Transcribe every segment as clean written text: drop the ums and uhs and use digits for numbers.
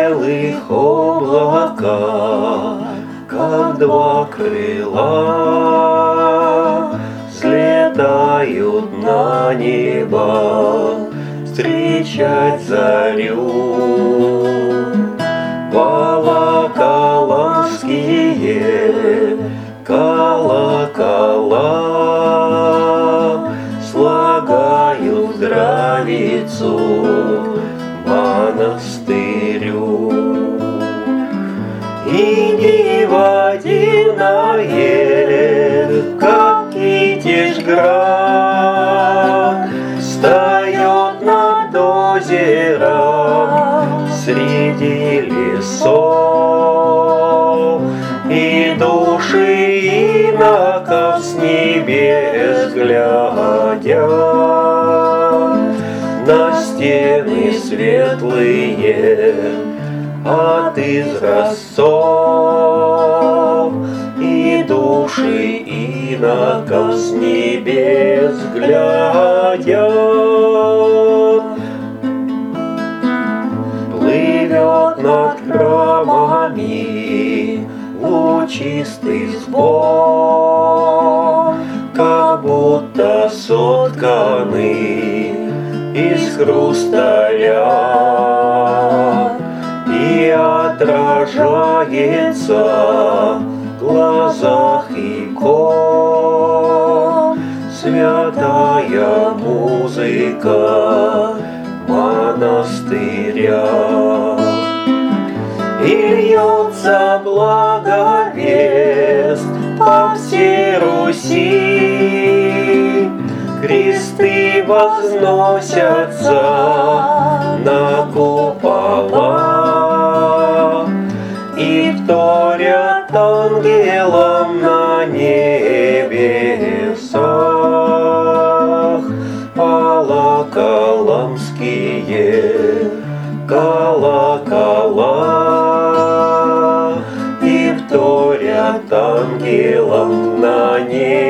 белых облака, как два крыла, взлетают на небо встречать зарю. Волоколамские колокола слагают здравицу монастырю. И диво дивное, как Китеж град, встает над озером среди лесов, и души иноков с небес глядят на стены светлые от изразцов, и души иноков с небес глядят. Плывет над храмами лучистый сбор, как будто сотканный из хрусталя, и отражается в глазах икон святая музыка монастыря. И льется благовест по всей Руси, кресты возносятся на купола, и вторят ангелам на небесах волоколамские колокола, и вторят ангелам на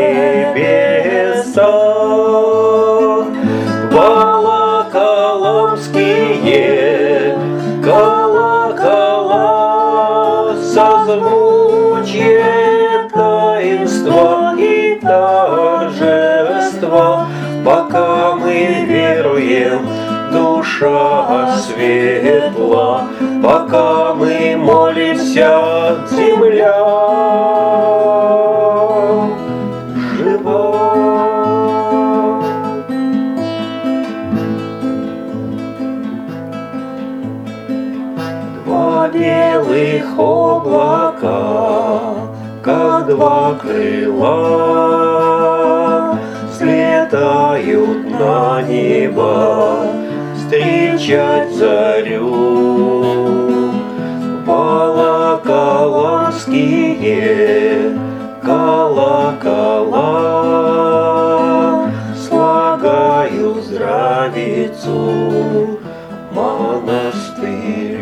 небесах волоколамские колокола, созвучие таинства и торжества. Пока мы веруем, душа светла, пока мы молимся, земля жива. Два белых облака, как два крыла, взлетают на небо встречать зарю. Волоколамские колокола слагают здравицу монастырь.